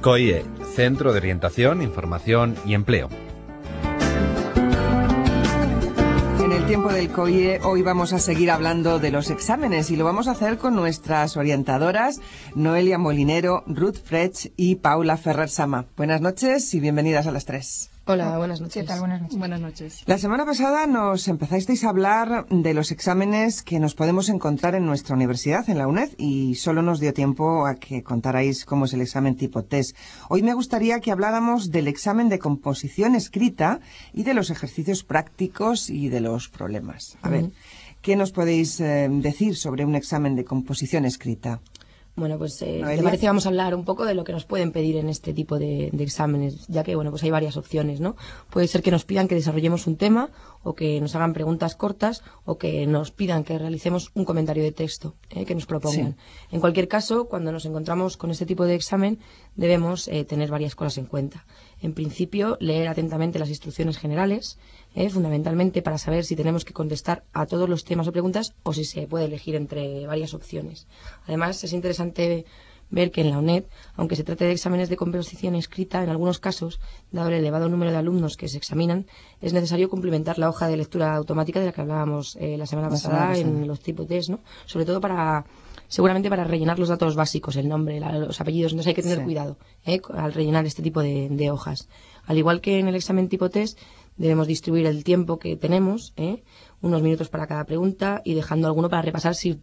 COIE, Centro de Orientación, Información y Empleo. En el tiempo del COIE hoy vamos a seguir hablando de los exámenes y lo vamos a hacer con nuestras orientadoras Noelia Molinero, Ruth Frech y Paula Ferrer Sama. Buenas noches y bienvenidas a las tres. Hola, buenas noches. ¿Qué tal? Buenas noches. Buenas noches. La semana pasada nos empezasteis a hablar de los exámenes que nos podemos encontrar en nuestra universidad, en la UNED, y solo nos dio tiempo a que contarais cómo es el examen tipo test. Hoy me gustaría que habláramos del examen de composición escrita y de los ejercicios prácticos y de los problemas. A ver, ¿qué nos podéis decir sobre un examen de composición escrita? Bueno, pues me parece que vamos a hablar un poco de lo que nos pueden pedir en este tipo de exámenes, ya que, bueno, pues hay varias opciones, ¿no? Puede ser que nos pidan que desarrollemos un tema, o que nos hagan preguntas cortas, o que nos pidan que realicemos un comentario de texto, que nos propongan. Sí. En cualquier caso, cuando nos encontramos con este tipo de examen, debemos tener varias cosas en cuenta. En principio, leer atentamente las instrucciones generales, fundamentalmente para saber si tenemos que contestar a todos los temas o preguntas o si se puede elegir entre varias opciones. Además, es interesante ver que en la UNED, aunque se trate de exámenes de composición escrita, en algunos casos, dado el elevado número de alumnos que se examinan, es necesario complementar la hoja de lectura automática de la que hablábamos la semana pasada en los tipo test, ¿no? Sobre todo seguramente para rellenar los datos básicos, el nombre, los apellidos. Entonces hay que tener cuidado al rellenar este tipo de hojas. Al igual que en el examen tipo test, debemos distribuir el tiempo que tenemos, unos minutos para cada pregunta y dejando alguno para repasar si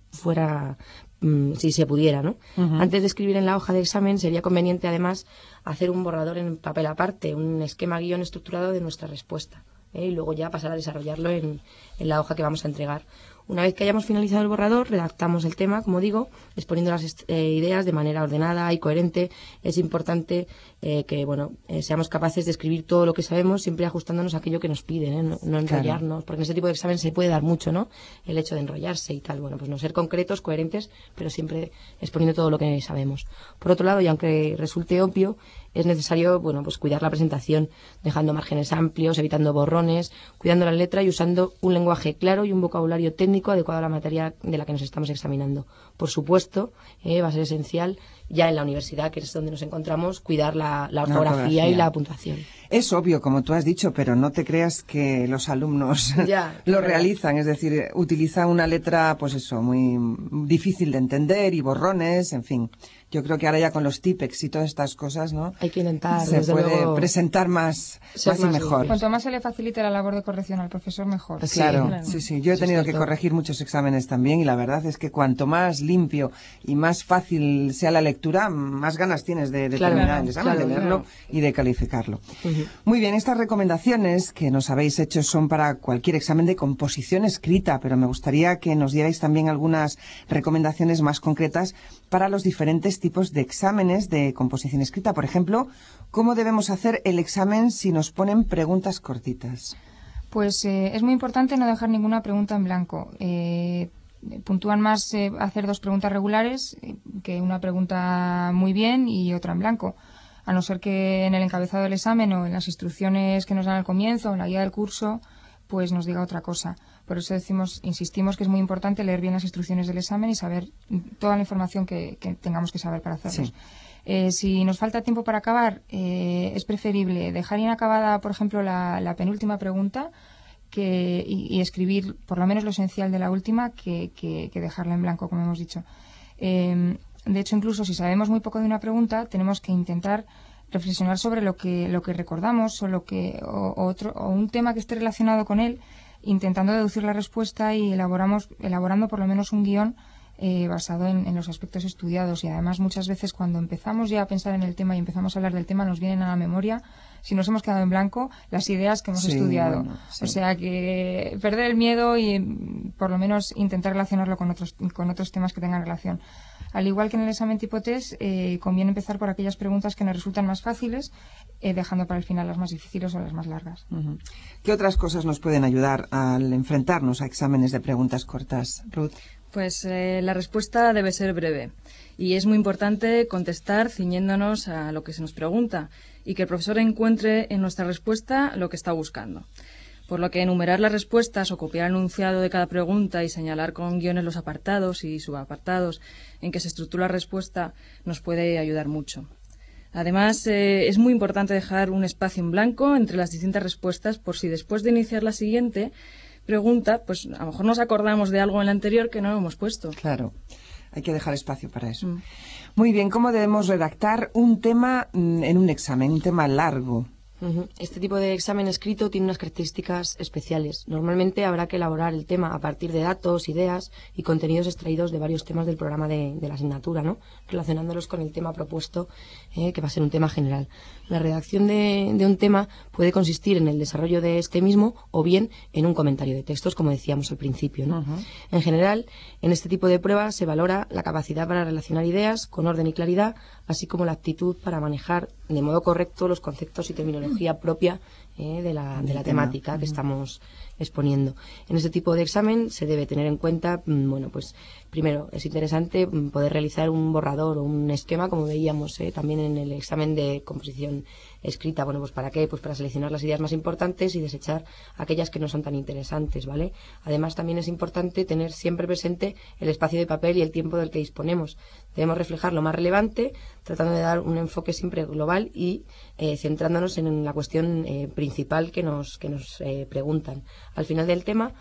se pudiera, ¿no? Antes de escribir en la hoja de examen sería conveniente además hacer un borrador en papel aparte, un esquema guión estructurado de nuestra respuesta, y luego ya pasar a desarrollarlo en la hoja que vamos a entregar. Una vez que hayamos finalizado el borrador, redactamos el tema, como digo, exponiendo las ideas de manera ordenada y coherente. Es importante que seamos capaces de escribir todo lo que sabemos, siempre ajustándonos a aquello que nos piden, no enrollarnos, porque en ese tipo de examen se puede dar mucho, ¿no? El hecho de enrollarse y tal. Bueno, pues no ser concretos, coherentes, pero siempre exponiendo todo lo que sabemos. Por otro lado, y aunque resulte obvio, es necesario, pues cuidar la presentación, dejando márgenes amplios, evitando borrones, cuidando la letra y usando un lenguaje claro y un vocabulario técnico adecuado a la materia de la que nos estamos examinando. Por supuesto, va a ser esencial ya en la universidad, que es donde nos encontramos, cuidar la ortografía y la puntuación. Es obvio, como tú has dicho, pero no te creas que los alumnos lo realizan. Es decir, utilizan una letra, muy difícil de entender y borrones, en fin. Yo creo que ahora ya con los típex y todas estas cosas, ¿no? Hay que intentar, se puede presentar más y mejor. Cuanto más se le facilite la labor de corrección al profesor, mejor. Claro. Yo he tenido que corregir muchos exámenes también y la verdad es que cuanto más limpio y más fácil sea la lectura, más ganas tienes de terminar el examen, de leerlo y de calificarlo. Muy bien, estas recomendaciones que nos habéis hecho son para cualquier examen de composición escrita, pero me gustaría que nos dierais también algunas recomendaciones más concretas para los diferentes tipos de exámenes de composición escrita. Por ejemplo, ¿cómo debemos hacer el examen si nos ponen preguntas cortitas? Pues es muy importante no dejar ninguna pregunta en blanco. Puntúan más hacer dos preguntas regulares que una pregunta muy bien y otra en blanco. A no ser que en el encabezado del examen o en las instrucciones que nos dan al comienzo o en la guía del curso, pues nos diga otra cosa. Por eso insistimos que es muy importante leer bien las instrucciones del examen y saber toda la información que tengamos que saber para hacerlo. Si nos falta tiempo para acabar, es preferible dejar inacabada, por ejemplo, la penúltima pregunta y escribir por lo menos lo esencial de la última que dejarla en blanco, como hemos dicho. De hecho, incluso si sabemos muy poco de una pregunta, tenemos que intentar reflexionar sobre lo que recordamos o un tema que esté relacionado con él, intentando deducir la respuesta y elaborando por lo menos un guión basado en los aspectos estudiados. Y además muchas veces cuando empezamos ya a pensar en el tema y empezamos a hablar del tema, nos vienen a la memoria, si nos hemos quedado en blanco, las ideas que hemos estudiado. O sea que perder el miedo y por lo menos intentar relacionarlo con otros temas que tengan relación. Al igual que en el examen tipo test, conviene empezar por aquellas preguntas que nos resultan más fáciles, dejando para el final las más difíciles o las más largas. ¿Qué otras cosas nos pueden ayudar al enfrentarnos a exámenes de preguntas cortas, Ruth? Pues la respuesta debe ser breve y es muy importante contestar ciñéndonos a lo que se nos pregunta y que el profesor encuentre en nuestra respuesta lo que está buscando. Por lo que enumerar las respuestas o copiar el enunciado de cada pregunta y señalar con guiones los apartados y subapartados en que se estructura la respuesta nos puede ayudar mucho. Además, es muy importante dejar un espacio en blanco entre las distintas respuestas por si después de iniciar la siguiente pregunta, pues a lo mejor nos acordamos de algo en la anterior que no lo hemos puesto. Claro, hay que dejar espacio para eso. Muy bien, ¿cómo debemos redactar un tema en un examen, un tema largo? Este tipo de examen escrito tiene unas características especiales. Normalmente habrá que elaborar el tema a partir de datos, ideas y contenidos extraídos de varios temas del programa de la asignatura, ¿no? Relacionándolos con el tema propuesto, que va a ser un tema general. La redacción de un tema puede consistir en el desarrollo de este mismo o bien en un comentario de textos, como decíamos al principio, ¿no? En general, en este tipo de pruebas se valora la capacidad para relacionar ideas con orden y claridad, así como la aptitud para manejar de modo correcto los conceptos y terminología propia de la temática que estamos exponiendo. En este tipo de examen se debe tener en cuenta, pues primero es interesante poder realizar un borrador o un esquema, como veíamos también en el examen de composición escrita. Bueno, pues ¿para qué? Pues para seleccionar las ideas más importantes y desechar aquellas que no son tan interesantes, ¿vale? Además, también es importante tener siempre presente el espacio de papel y el tiempo del que disponemos. Debemos reflejar lo más relevante, tratando de dar un enfoque siempre global y centrándonos en la cuestión principal que nos preguntan. Al final del tema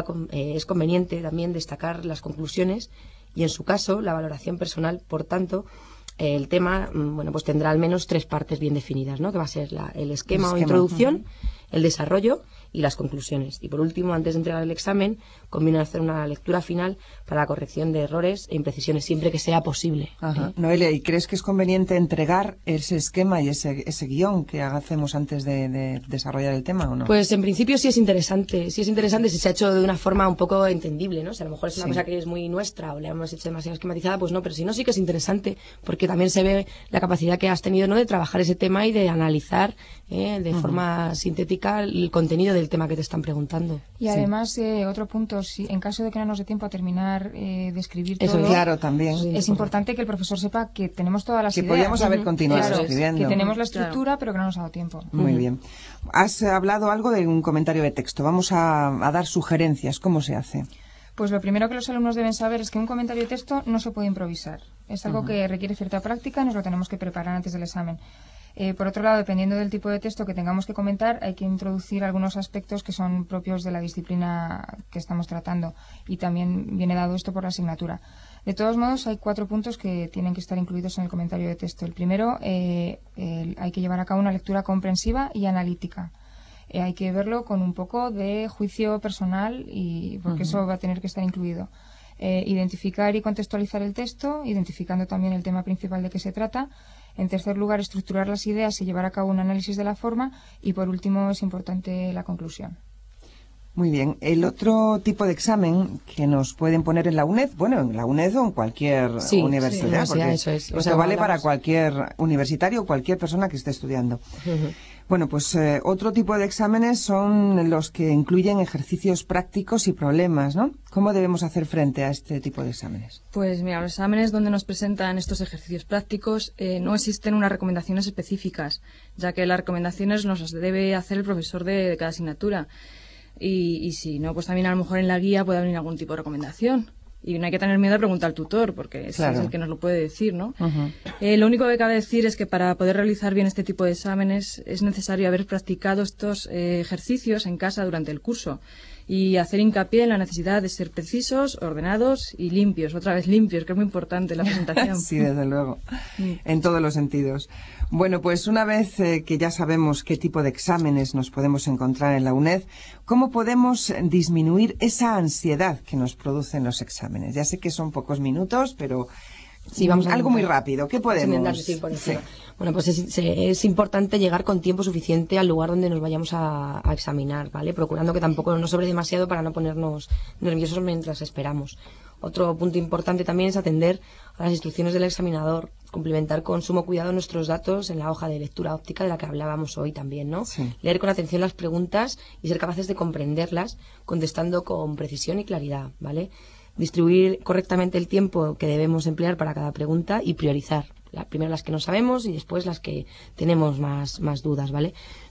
es conveniente también destacar las conclusiones y, en su caso, la valoración personal. Por tanto, el tema pues tendrá al menos 3 partes bien definidas, ¿no? Que va a ser el esquema o introducción, el desarrollo y las conclusiones. Y por último, antes de entregar el examen, conviene hacer una lectura final para la corrección de errores e imprecisiones, siempre que sea posible. Noelia, ¿y crees que es conveniente entregar ese esquema y ese guión que hacemos antes de desarrollar el tema o no? Pues en principio sí es interesante si se ha hecho de una forma un poco entendible, ¿no? Si a lo mejor es una cosa que es muy nuestra o la hemos hecho demasiado esquematizada, pues no, pero si no, sí que es interesante, porque también se ve la capacidad que has tenido, ¿no?, de trabajar ese tema y de analizar de forma sintética el contenido del tema que te están preguntando. Y además, otro punto, si en caso de que no nos dé tiempo a terminar de escribir todo, eso, claro, también es importante que el profesor sepa que tenemos todas las ideas. Que podíamos haber continuado escribiendo. Que tenemos la estructura, pero que no nos ha dado tiempo. Muy bien. Has hablado algo de un comentario de texto. Vamos a dar sugerencias. ¿Cómo se hace? Pues lo primero que los alumnos deben saber es que un comentario de texto no se puede improvisar. Es algo que requiere cierta práctica y nos lo tenemos que preparar antes del examen. Por otro lado, dependiendo del tipo de texto que tengamos que comentar, hay que introducir algunos aspectos que son propios de la disciplina que estamos tratando, y también viene dado esto por la asignatura. De todos modos, hay 4 puntos que tienen que estar incluidos en el comentario de texto. El primero, hay que llevar a cabo una lectura comprensiva y analítica. Hay que verlo con un poco de juicio personal, y porque eso va a tener que estar incluido. Identificar y contextualizar el texto, identificando también el tema principal de que se trata. En tercer lugar, estructurar las ideas y llevar a cabo un análisis de la forma. Y por último, es importante la conclusión. Muy bien. El otro tipo de examen que nos pueden poner en la UNED, bueno, en la UNED o en cualquier universidad, porque eso es. Esto vale para cualquier universitario o cualquier persona que esté estudiando. Bueno, pues otro tipo de exámenes son los que incluyen ejercicios prácticos y problemas, ¿no? ¿Cómo debemos hacer frente a este tipo de exámenes? Pues mira, los exámenes donde nos presentan estos ejercicios prácticos no existen unas recomendaciones específicas, ya que las recomendaciones nos las debe hacer el profesor de cada asignatura. Y si no, pues también a lo mejor en la guía puede haber algún tipo de recomendación. Y no hay que tener miedo a preguntar al tutor, porque es el que nos lo puede decir, ¿no? Lo único que cabe decir es que para poder realizar bien este tipo de exámenes es necesario haber practicado estos ejercicios en casa durante el curso y hacer hincapié en la necesidad de ser precisos, ordenados y limpios. Otra vez limpios, que es muy importante en la presentación. Sí, desde luego, en todos los sentidos. Bueno, pues una vez que ya sabemos qué tipo de exámenes nos podemos encontrar en la UNED, ¿cómo podemos disminuir esa ansiedad que nos producen los exámenes? Ya sé que son pocos minutos, pero vamos algo muy rápido. ¿Qué podemos? Bueno, pues es importante llegar con tiempo suficiente al lugar donde nos vayamos a examinar, ¿vale? Procurando que tampoco nos sobre demasiado para no ponernos nerviosos mientras esperamos. Otro punto importante también es atender a las instrucciones del examinador, complementar con sumo cuidado nuestros datos en la hoja de lectura óptica de la que hablábamos hoy también, ¿no? Sí. Leer con atención las preguntas y ser capaces de comprenderlas, contestando con precisión y claridad, ¿vale? Distribuir correctamente el tiempo que debemos emplear para cada pregunta y priorizar. Primero las que no sabemos y después las que tenemos más dudas, ¿vale?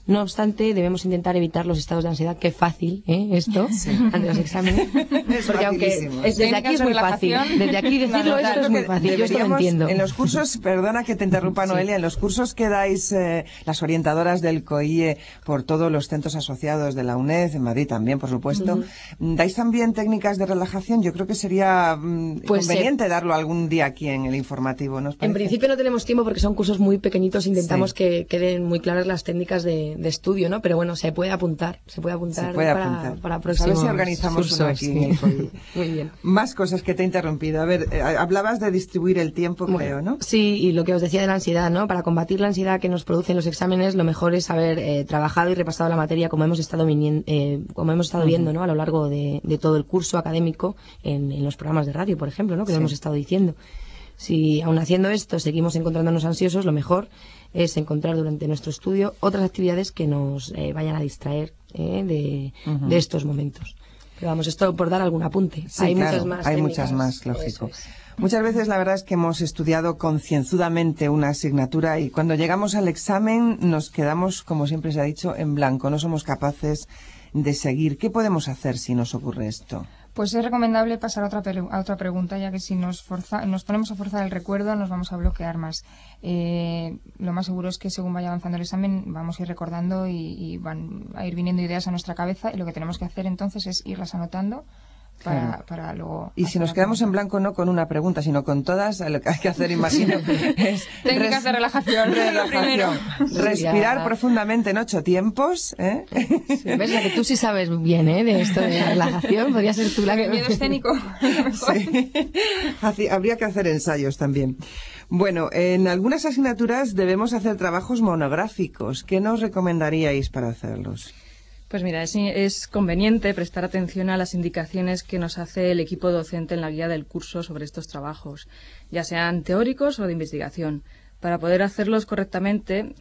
No obstante, debemos intentar evitar los estados de ansiedad. Qué fácil, esto, ante los exámenes. Porque aunque desde aquí es muy fácil. Desde aquí decirlo, esto es muy fácil. Yo esto lo entiendo. En los cursos, perdona que te interrumpa, Noelia, en los cursos que dais las orientadoras del COIE por todos los centros asociados de la UNED, en Madrid también, por supuesto, ¿dais también técnicas de relajación? Yo creo que sería conveniente darlo algún día aquí en el informativo, ¿no os parece? En principio no tenemos tiempo porque son cursos muy pequeñitos, intentamos que queden muy claras las técnicas de estudio, ¿no? Pero bueno, se puede apuntar para próximos a ver si organizamos cursos, uno aquí en el COIE. Muy bien. Más cosas que te he interrumpido. A ver, hablabas de distribuir el tiempo, creo, ¿no? Sí, y lo que os decía de la ansiedad, ¿no? Para combatir la ansiedad que nos producen los exámenes, lo mejor es haber trabajado y repasado la materia como hemos estado viendo, ¿no? A lo largo de todo el curso académico en los programas de radio, por ejemplo, ¿no? Que lo hemos estado diciendo. Si aún haciendo esto seguimos encontrándonos ansiosos, lo mejor es encontrar durante nuestro estudio otras actividades que nos vayan a distraer de estos momentos. Pero vamos, esto por dar algún apunte. Sí, hay claro, muchas más hay técnicas. muchas más, lógico. Muchas veces la verdad es que hemos estudiado concienzudamente una asignatura y cuando llegamos al examen nos quedamos, como siempre se ha dicho, en blanco. No somos capaces de seguir. ¿Qué podemos hacer si nos ocurre esto? Pues es recomendable pasar a otra pregunta, ya que si nos ponemos a forzar el recuerdo nos vamos a bloquear más. Lo más seguro es que según vaya avanzando el examen vamos a ir recordando y van a ir viniendo ideas a nuestra cabeza, y lo que tenemos que hacer entonces es irlas anotando para luego... Y si nos quedamos en blanco no con una pregunta, sino con todas, lo que hay que hacer, imagino, es... Técnicas de relajación. Respirar profundamente en 8 tiempos, ¿eh? Sí, ves, que tú sí sabes bien, de esto de la relajación. Podría ser tú la que... Miedo escénico. Sí. Habría que hacer ensayos también. Bueno, en algunas asignaturas debemos hacer trabajos monográficos. ¿Qué nos recomendaríais para hacerlos? Pues mira, es conveniente prestar atención a las indicaciones que nos hace el equipo docente en la guía del curso sobre estos trabajos, ya sean teóricos o de investigación. Para poder hacerlos correctamente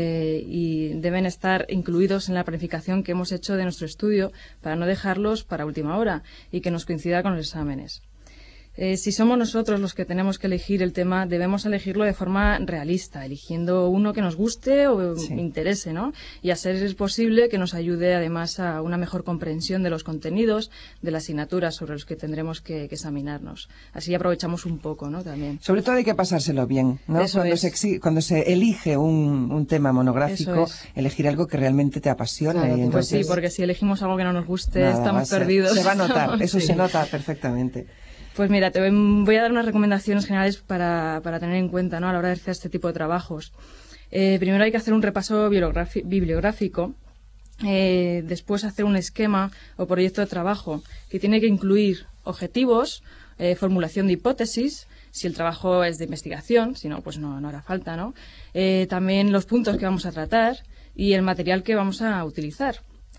y deben estar incluidos en la planificación que hemos hecho de nuestro estudio para no dejarlos para última hora y que nos coincida con los exámenes. Si somos nosotros los que tenemos que elegir el tema, debemos elegirlo de forma realista, eligiendo uno que nos guste o interese, ¿no? Y a ser posible que nos ayude además a una mejor comprensión de los contenidos de la asignatura sobre los que tendremos que examinarnos. Así aprovechamos un poco, ¿no? También. Sobre todo hay que pasárselo bien, ¿no? Cuando se elige un tema monográfico, elegir algo que realmente te apasione. Claro, y entonces, pues sí, porque si elegimos algo que no nos guste, estamos perdidos. Se va a notar, eso se nota perfectamente. Pues mira, te voy a dar unas recomendaciones generales para tener en cuenta, ¿no? A la hora de hacer este tipo de trabajos. Primero hay que hacer un repaso bibliográfico, después hacer un esquema o proyecto de trabajo que tiene que incluir objetivos, formulación de hipótesis, si el trabajo es de investigación, si no, pues no hará falta, ¿no? También los puntos que vamos a tratar y el material que vamos a utilizar.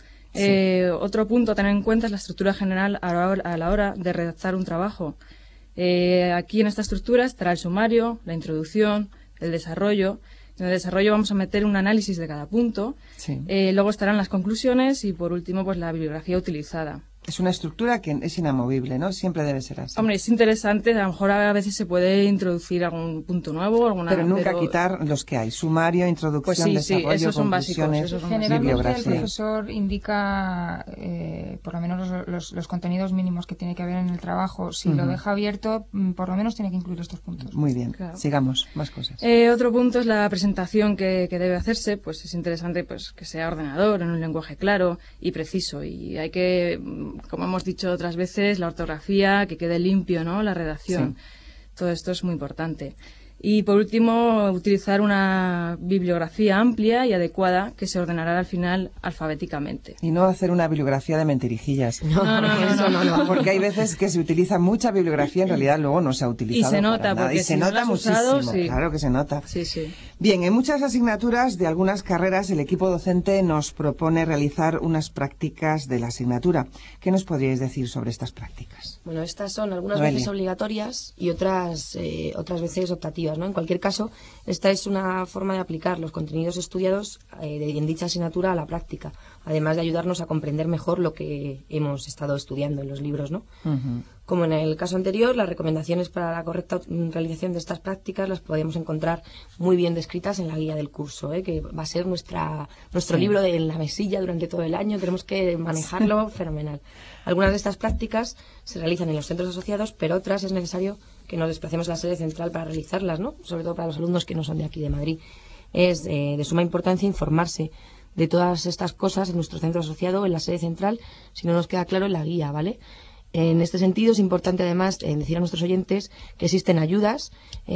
Otro punto a tener en cuenta es la estructura general a la hora de redactar un trabajo. Aquí en esta estructura estará el sumario, la introducción, el desarrollo. En el desarrollo vamos a meter un análisis de cada punto. Luego estarán las conclusiones y por último pues la bibliografía utilizada. Es una estructura que es inamovible, ¿no? Siempre debe ser así. Hombre, es interesante. A lo mejor a veces se puede introducir algún punto nuevo, pero nunca quitar los que hay. Sumario, introducción, pues desarrollo, esos son básicos. Generalmente el profesor indica por lo menos los contenidos mínimos que tiene que haber en el trabajo. Si lo deja abierto, por lo menos tiene que incluir estos puntos. Muy bien. Claro. Sigamos. Más cosas. Otro punto es la presentación que debe hacerse. Pues es interesante pues que sea ordenador, en un lenguaje claro y preciso. Y hay que... como hemos dicho otras veces, la ortografía, que quede limpio, ¿no? La redacción. Todo esto es muy importante. Y por último, utilizar una bibliografía amplia y adecuada que se ordenará al final alfabéticamente. Y no hacer una bibliografía de mentirijillas. No. Porque hay veces que se utiliza mucha bibliografía, en realidad luego no se ha utilizado. Y se nota, porque se nota muchísimo. Claro que se nota. Sí. Bien, en muchas asignaturas de algunas carreras el equipo docente nos propone realizar unas prácticas de la asignatura. ¿Qué nos podríais decir sobre estas prácticas? Bueno, estas son algunas veces obligatorias y otras veces optativas, ¿no? En cualquier caso, esta es una forma de aplicar los contenidos estudiados en dicha asignatura a la práctica, además de ayudarnos a comprender mejor lo que hemos estado estudiando en los libros, ¿no? Como en el caso anterior, las recomendaciones para la correcta realización de estas prácticas las podemos encontrar muy bien descritas en la guía del curso, que va a ser nuestro libro en la mesilla durante todo el año. Tenemos que manejarlo fenomenal. Algunas de estas prácticas se realizan en los centros asociados, pero otras es necesario que nos desplacemos a la sede central para realizarlas, ¿no? Sobre todo para los alumnos que no son de aquí, de Madrid. Es de suma importancia informarse de todas estas cosas en nuestro centro asociado, en la sede central, si no nos queda claro en la guía, ¿vale? En este sentido es importante además decir a nuestros oyentes que existen ayudas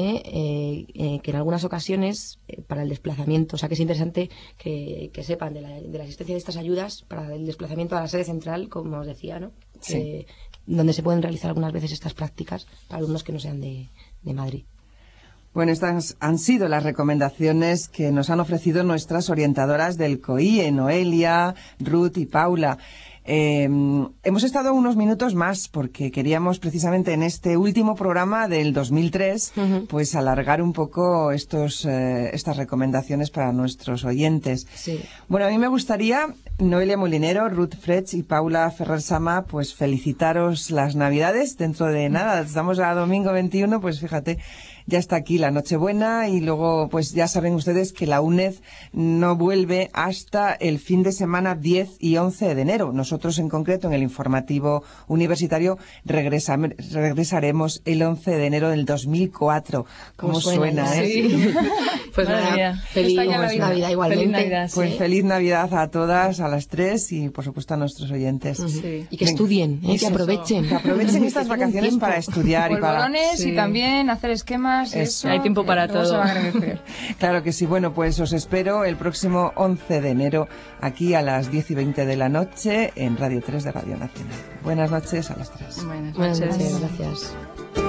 que en algunas ocasiones para el desplazamiento, o sea que es interesante que sepan de la existencia de estas ayudas para el desplazamiento a la sede central, como os decía, ¿no? Sí. Donde se pueden realizar algunas veces estas prácticas para alumnos que no sean de Madrid. Bueno, estas han sido las recomendaciones que nos han ofrecido nuestras orientadoras del COIE, Noelia, Ruth y Paula. Hemos estado unos minutos más porque queríamos precisamente en este último programa del 2003 pues alargar un poco estas recomendaciones para nuestros oyentes. Sí. Bueno, a mí me gustaría, Noelia Molinero, Ruth Frech y Paula Ferrer Sama, pues felicitaros las Navidades. Dentro de nada, estamos a domingo 21, pues fíjate, ya está aquí la Nochebuena y luego pues ya saben ustedes que la UNED no vuelve hasta el fin de semana 10 y 11 de enero. Nosotros en concreto en el informativo universitario regresaremos el 11 de enero del 2004. ¿Cómo suena, Sí. Pues nada, feliz Navidad igualmente. Feliz Navidad, Pues sí. feliz Navidad a todas, a las tres y por supuesto a nuestros oyentes. Sí. Y que estudien, que aprovechen. Que aprovechen estas vacaciones para estudiar y para... Polvorones Sí. y también hacer esquemas. Eso, Hay tiempo para luego todo. se va a agradecer. Claro que sí. Bueno, pues os espero el próximo 11 de enero aquí a las 10:20 de la noche en Radio 3 de Radio Nacional. Buenas noches a las tres. Buenas Buenas noches. noches, gracias.